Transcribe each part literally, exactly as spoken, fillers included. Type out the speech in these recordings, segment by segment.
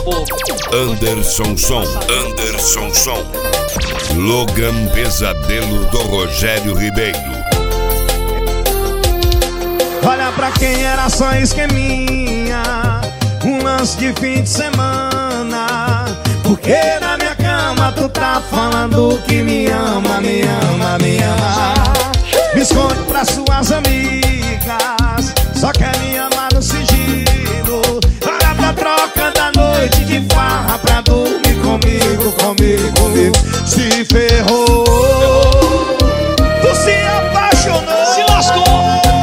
fogo. Anderson Som, Anderson Som. Logan Pesadelo do Rogério Ribeiro. Olha pra quem era só esqueminha, um lance de fim de semana. Porque na minha cama tu tá falando que me ama, me ama, me ama. Me esconde pra suas amigas, só quer me amar no sigilo. Olha pra troca da noite de farra pra dormir comigo, comigo, comigo. Se ferrou, tu se apaixonou, Se lascou.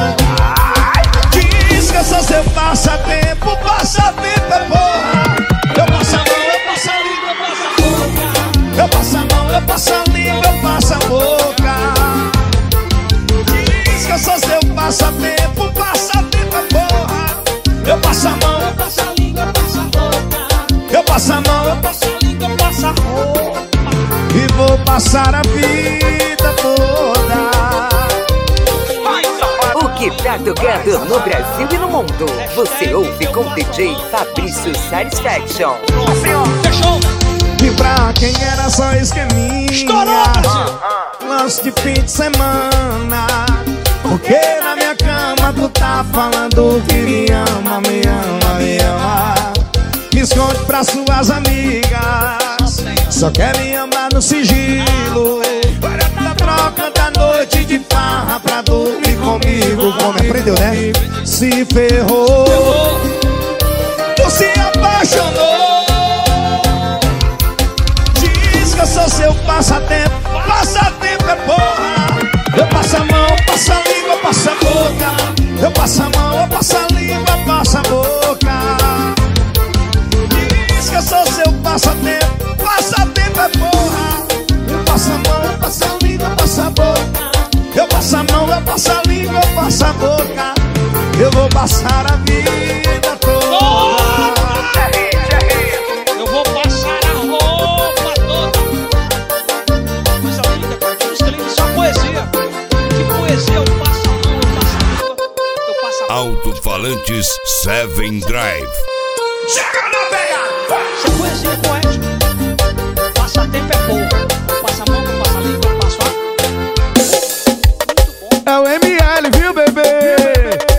diz que eu sou seu passatempo, passatempo é porra. Eu passo a mão, eu passo a língua, eu passo a boca. Eu passo a mão, eu passo a língua, eu passo a boca. Diz que eu sou seu passatempo, passatempo é porra. Eu passo a mão, eu passo a língua, eu passo a boca. Eu passo a mão, eu passo a língua, eu passo a roupa. E vou passar a vida toda. O que tá tocando no Brasil e no mundo, você ouve com D J Fabrício Satisfaction. Fechou? E pra quem era só esqueminha, Estourou, Brasil. lance de fim de semana. Porque na minha cama tu tá falando que me ama, me ama, me ama. Me esconde pra suas amigas, só quer me amar no sigilo. Para da troca da noite de farra pra dormir comigo, como aprendeu, né? Se ferrou, tu se apaixonou. Diz que eu sou seu passatempo, passatempo é porra. Eu passo a mão, passo a língua, passo a boca. Eu passo a mão, eu passo a língua, passo a boca. Diz que eu sou seu passatempo, passatempo é porra. Eu passo a mão, eu passo a língua, eu passo a boca. Eu passo a mão, eu passo a língua, eu passo a boca. Eu vou passar a vida toda. Eu vou passar a roupa toda. Coisa linda, cara. Que música linda. Isso é poesia. Que poesia. Eu passo a mão, eu passo a língua. Eu passo a mão. Alto-falantes Seven Drive. Chega na pegada! Isso é poesia poética. Passatempo é porra. Passa a mão,